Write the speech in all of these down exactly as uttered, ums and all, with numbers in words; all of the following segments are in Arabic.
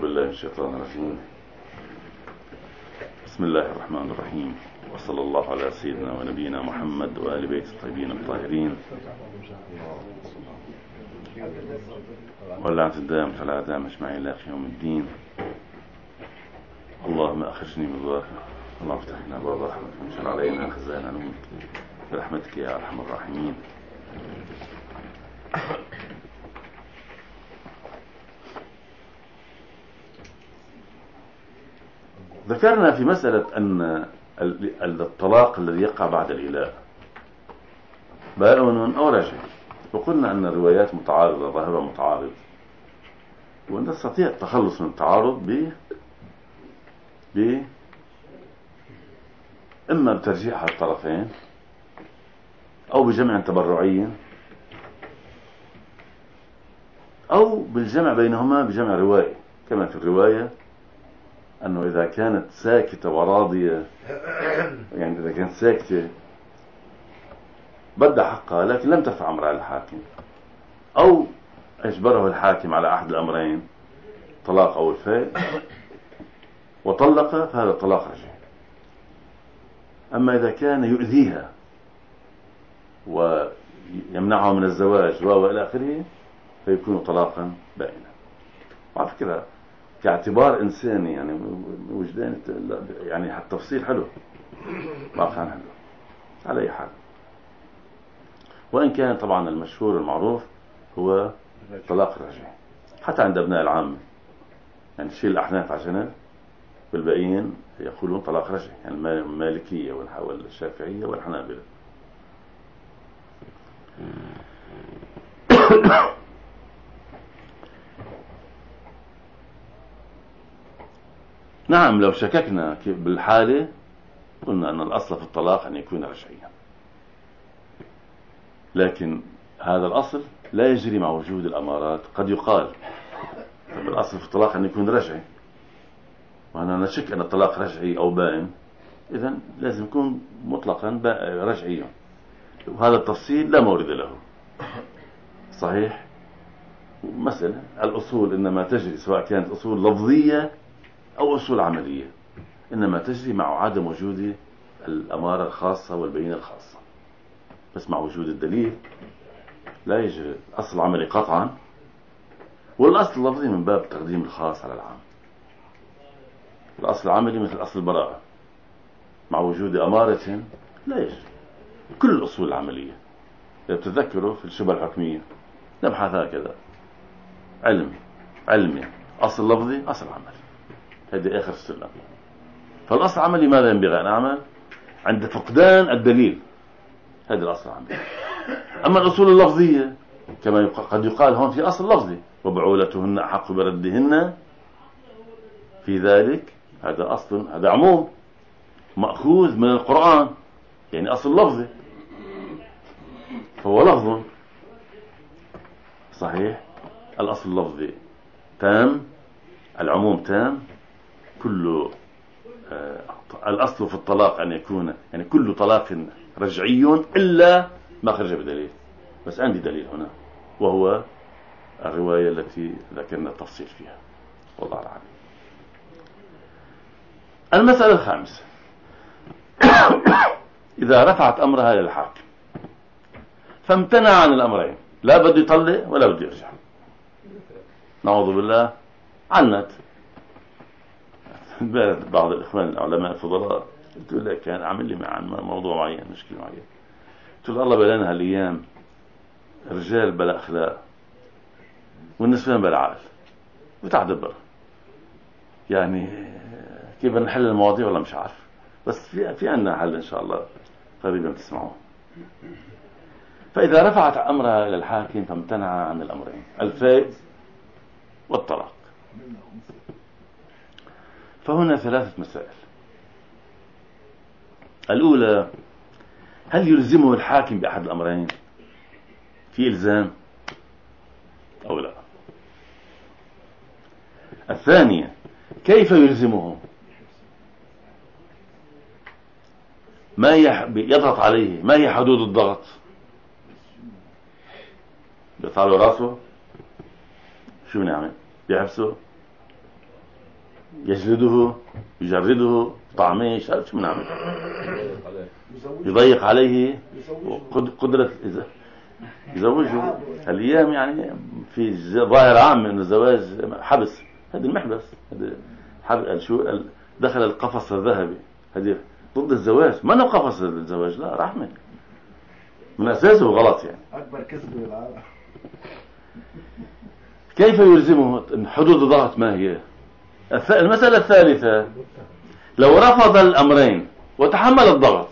بالله من الشيطان الرجيم. بسم الله الرحمن الرحيم، وصلى الله على سيدنا ونبينا محمد وآل بيت الطيبين الطاهرين واللعنة الدائمة على أعدائهم أجمعين إلى يوم الدين. اللهم أخرجني من الظاهر، اللهم افتح لنا أبواب رحمتك وانشر علينا خزائن علومك برحمتك يا أرحم الراحمين. ذكرنا في مسألة أن الطلاق الذي يقع بعد الإيلاء بائن أو رجعي، وقلنا أن الروايات متعارضة، ظاهرها متعارض، وأن تستطيع التخلص من التعارض ب ب إما بترجيح الطرفين أو بجمع تبرعي أو بالجمع بينهما بجمع روائي، كما في الرواية أنه إذا كانت ساكتة وراضية، يعني إذا كانت ساكتة بدأ حقها لكن لم ترفع أمرها على الحاكم، أو أجبره الحاكم على أحد الأمرين، طلاق أو الفاء، وطلق، فهذا الطلاق رجعي. أما إذا كان يؤذيها ويمنعها من الزواج وإلى آخره فيكون طلاقا بائنا. على فكرة كاعتبار إنساني، يعني وجدان، يعني حتى تفصيل حلو، واقعا حلو على أي حال، وإن كان طبعا المشهور المعروف هو طلاق الرجعي حتى عند أبناء العامة، يعني شيء الأحناف عشان والباقيين يقولون طلاق رجعي، يعني المالكية والشافعية والحنابلة. نعم، لو شككنا بالحالة قلنا أن الأصل في الطلاق أن يكون رجعيا، لكن هذا الأصل لا يجري مع وجود الأمارات. قد يقال الأصل في الطلاق أن يكون رجعي، وأنا نشك أن الطلاق رجعي أو بائن، إذن لازم يكون مطلقا رجعيا، وهذا التفصيل لا مورد له. صحيح، مسألة الأصول إنما تجري، سواء كانت أصول لفظية أو أصول عملية، إنما تجري مع عدم وجود الأمارة الخاصة والبينة الخاصة، بس مع وجود الدليل لا يجري أصل عملي قطعا، والأصل اللفظي من باب تقديم الخاص على العام. الأصل العملي مثل أصل البراءة، مع وجود أمارة لا يجري. كل الأصول العملية إذا تذكروا في الشبهة الحكمية نبحث هكذا: علم علمي، أصل لفظي، أصل عملي، هذه آخر السلم. فالأصل العملي ماذا ينبغي أن أعمل عند فقدان الدليل؟ هذا الأصل العملي. أما الأصول اللفظية كما قد يقال هون في أصل لفظي: وبعولتهن أحق بردهن في ذلك، هذا أصل، هذا عموم مأخوذ من القرآن، يعني أصل لفظي، فهو لفظ صحيح. الأصل اللفظي تام، العموم تام، كل آه الأصل في الطلاق أن يكون، يعني كل طلاق رجعي إلا ما خرج بدليل. بس عندي دليل هنا، وهو الرواية التي ذكرنا التفصيل فيها، والله أعلم. المسألة الخامسة: إذا رفعت أمرها للحاكم فامتنع عن الأمرين، لا بده يطلق ولا بده يرجع، نعوذ بالله، عنت. بعض الإخوان العلماء الفضلاء قلت له كان عامل لي مع موضوع معين، مشكلة معين، قلت له الله بلانا هالأيام رجال بلا أخلاق والنسوان بلا عقل، بتعدبر، يعني كيف نحل المواضيع ولا مش عارف، بس في في عنا حل إن شاء الله قريبا تسمعوه. فإذا رفعت أمرها إلى الحاكم فامتنع عن الأمرين، الفائز والطلاق، فهنا ثلاثة مسائل. الأولى: هل يلزمه الحاكم بأحد الأمرين؟ في إلزام أو لا؟ الثانية: كيف يلزمه؟ ما يضغط عليه؟ ما هي حدود الضغط؟ بيطلع له راسه؟ شو نعمل؟ بيحبسه؟ يجلده يجرده طعمه شو بنعمل؟ يضيق عليه قدرة يزوجه. الأيام يعني في ظاهر عام من الزواج حبس، هذا المحبس، هذا شو دخل القفص الذهبي، هذه ضد الزواج، ما أنه قفص الزواج، لا رحمة من أساسه غلط يعني. أكبر كذب بالعالم. كيف يلزمه حدود الضغط؟ ما هي المسألة الثالثة؟ لو رفض الأمرين وتحمل الضغط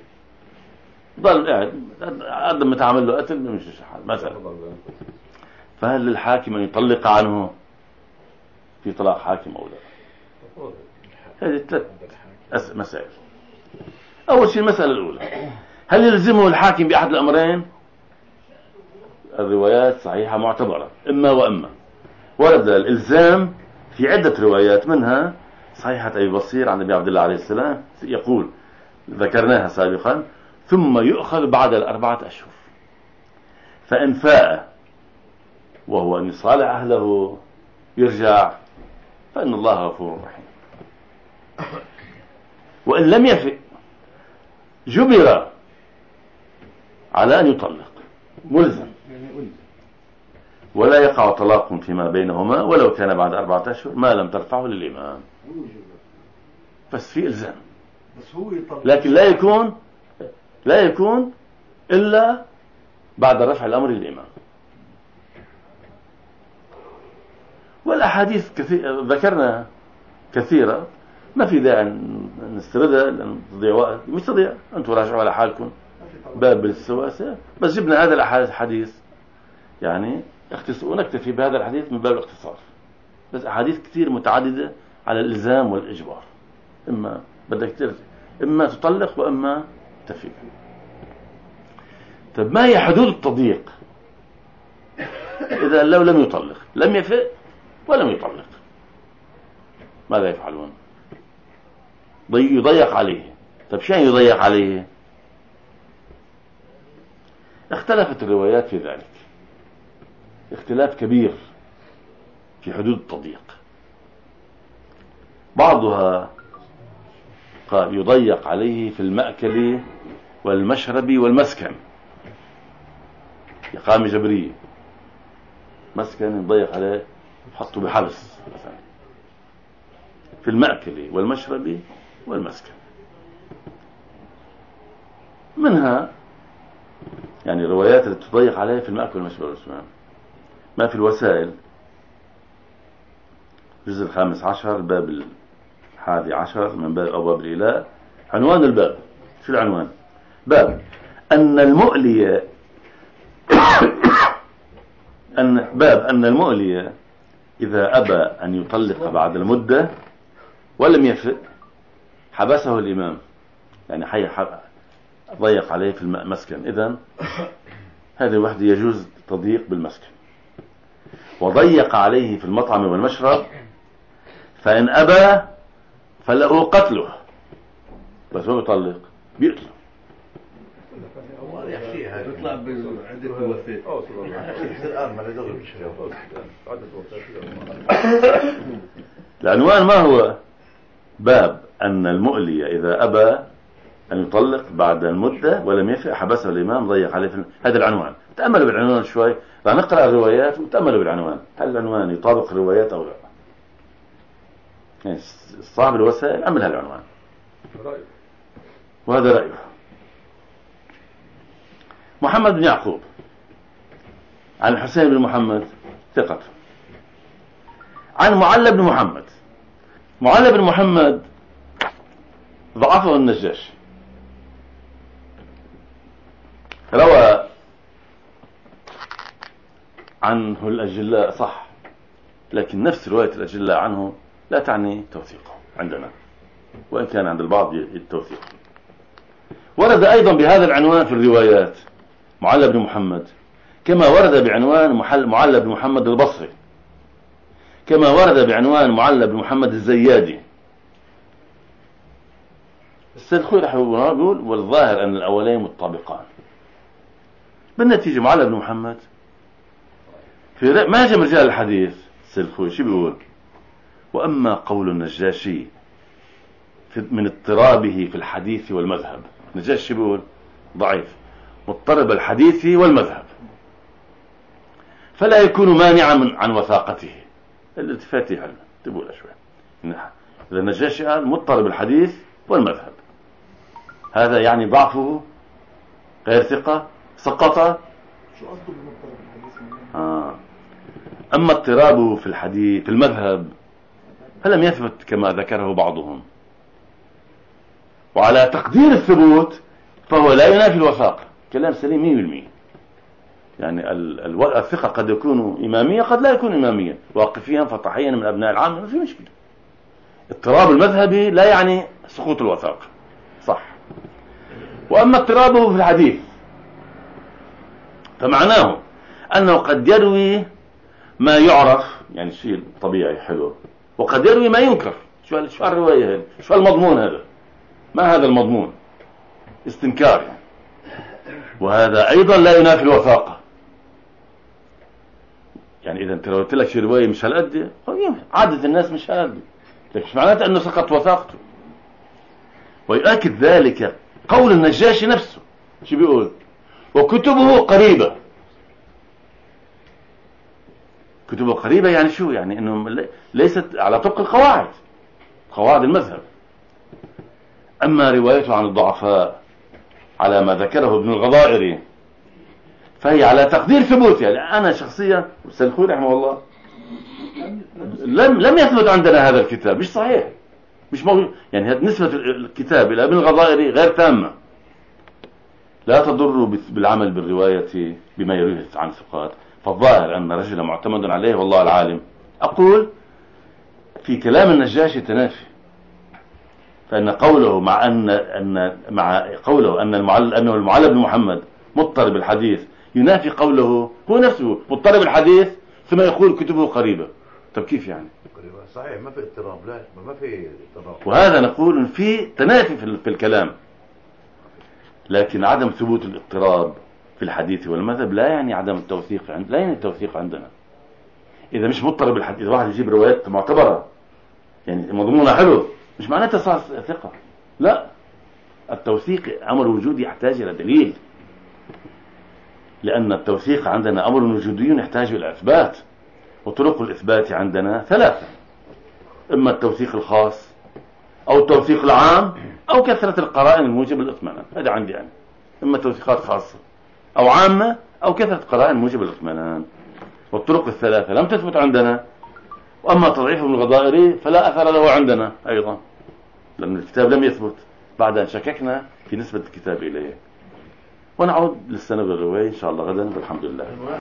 ضل قاعد عدم تعمل له قتل مش حال مثلا، فهل للحاكم أن يطلق عنه في طلاق حاكم أو لا؟ هذه ثلاث مسائل. أول شيء المسألة الأولى، هل يلزمه الحاكم بأحد الأمرين؟ الروايات صحيحة معتبرة إما وإما. ورد الإلزام في عدة روايات، منها صحيحة أبي بصير عن النبي عبد الله عليه السلام يقول ذكرناها سابقا: ثم يؤخذ بعد الأربعة أشهر، فإن فاء وهو أن يصالح أهله يرجع فإن الله غفور رحيم، وإن لم يفئ جبر على أن يطلق ملزم، ولا يقع طلاق فيما بينهما ولو كان بعد أربعة أشهر ما لم ترفعه للإمام. بس في إلزام، لكن لا يكون لا يكون إلا بعد رفع الأمر للإمام. والأحاديث كثير ذكرنا كثيرة، ما في داعي نستردها لأن تضيع وقت، مش تضيع، أنتم راجعوا على حالكم باب السواسة، بس جبنا هذا الحديث يعني ونكتفي بهذا الحديث من باب الاختصار. بس أحاديث كثير متعددة على الإلزام والإجبار، إما بدك ترجع إما تطلق وإما تفيق. طيب ما هي حدود التضييق إذا لو لم يطلق، لم يفئ ولم يطلق، ماذا يفعلون؟ يضيق عليه. طيب شو يضيق عليه؟ اختلفت الروايات في ذلك اختلاف كبير في حدود التضييق. بعضها قال يضيق عليه في المأكل والمشرب والمسكن، إقامة جبرية، مسكن يضيق عليه حطه بحبس مثلا، في المأكل والمشرب والمسكن. منها يعني روايات اللي تضيق عليه في المأكل والمشرب والمسكن. ما في الوسائل الجزء الخامس عشر الباب الحادي عشر من باب أبواب الإله، عنوان الباب شو العنوان؟ باب أن المؤلي أن باب أن المؤلي إذا أبى أن يطلق بعد المدة ولم يفئ حبسه الإمام، يعني حي ضيق عليه في المسكن. إذن هذه وحده يجوز تضييق بالمسكن. وضيق عليه في المطعم والمشرب، فإن أبى فله قتله، بس ما يطلق بيقتله. يطلع بعدة وفاة. العنوان ما هو؟ باب أن المؤلي إذا أبى أن يطلق بعد المدة ولم يفئ حبسه الإمام ضيق عليه في... هذا العنوان. تأملوا بالعنوان شوي، راح نقرأ الروايات وتأملوا بالعنوان، هل العنوان يطابق الروايات أو لا؟ يعني صاحب الوسائل أمل هالعنوان، وهذا رأيه. محمد بن يعقوب عن الحسين بن محمد ثقة، عن معلى بن محمد. معلى بن محمد ضعفه النجاشي، روى عنه الأجلاء صح، لكن نفس رواية الأجلاء عنه لا تعني توثيقه عندنا، وإن كان عند البعض التوثيق. ورد أيضا بهذا العنوان في الروايات معلى بن محمد، كما ورد بعنوان معلى بن محمد البصري، كما ورد بعنوان معلى بن محمد الزيادي. السيد خوي رح يقول والظاهر أن الأولين متطابقان. بالنتيجة معلى بن محمد في ما جاء رجال الحديث السيد خوي شو بيقول؟ وأما قول النجاشي من اضطرابه في الحديث والمذهب، النجاشي بيقول ضعيف مضطرب الحديث والمذهب، فلا يكون مانعا من عن وثاقته. الالتفاتي حلو تقول شوي. إذا النجاشي قال مضطرب الحديث والمذهب، هذا يعني ضعفه غير ثقة، سقط. شو قصده بمضطرب الحديث؟ آه. أما اضطرابه في الحديث في المذهب فلم يثبت كما ذكره بعضهم، وعلى تقدير الثبوت فهو لا ينافي الوثاقة. كلام سليم مية بالمية. يعني الثقة قد يكون إمامية قد لا يكون إمامية، واقفيا فطحيا من أبناء العام ما في مشكلة. اضطراب المذهبي لا يعني سقوط الوثاقة، صح. وأما اضطرابه في الحديث فمعناه أنه قد يروي ما يعرف، يعني شيء طبيعي حلو، وقد يروي ما ينكر. شو شو الرواية هذه؟ شو المضمون هذا؟ ما هذا المضمون؟ استنكار يعني. وهذا أيضا لا ينافي الوثاقة. يعني إذا أنت رويت لك شي رواية مش هالقد، عادة الناس مش هالقد، لكن مش معناته أنه سقط وثاقته. ويؤكد ذلك قول النجاشي نفسه، شو بيقول؟ وكتبه قريبة. كتبه قريبة يعني شو؟ يعني أنه ليست على طبق القواعد، قواعد المذهب. أما روايته عن الضعفاء على ما ذكره ابن الغضائري فهي على تقدير ثبوت. يعني أنا شخصيا سلخوني رحمه الله لم لم يثبت عندنا هذا الكتاب، مش صحيح، مش موجود. يعني نسبة الكتاب إلى ابن الغضائري غير تامة، لا تضر بالعمل بالرواية بما يرويه عن ثقات. فالظاهر أن رجل معتمد عليه والله العالم. أقول في كلام النجاشي تنافي، فإن قوله مع أن أن مع قوله أن المعل أنه المعلى بن محمد مضطرب الحديث ينافي قوله هو نفسه مضطرب الحديث ثم يقول كتبه قريبة. طب كيف يعني؟ صحيح ما في اضطراب، لا ما في اضطراب. وهذا نقول في تنافي في الكلام، لكن عدم ثبوت الاضطراب في الحديث والمذهب لا يعني عدم التوثيق عند لا يعني التوثيق عندنا. إذا مش مضطرب الحديث، إذا واحد يجيب روايات معتبرة يعني مضمونها حلو مش معناته صار ثقة، لا. التوثيق أمر وجودي يحتاج إلى دليل، لأن التوثيق عندنا أمر وجودي يحتاج إلى إثبات، وطرق الإثبات عندنا ثلاثة: إما التوثيق الخاص أو التوثيق العام أو كثرة القرائن الموجبة للإطمئنان. هذا عندي أنا، إما توثيقات خاصة أو عامة أو كثرة قرائن موجبة للإطمئنان. والطرق الثلاثة لم تثبت عندنا. وأما تضعيف ابن الغضائري فلا أثر له عندنا أيضا، لأن الكتاب لم يثبت بعد أن شككنا في نسبة الكتاب إليه. ونعود للسنة بالرواية إن شاء الله غدا والحمد لله.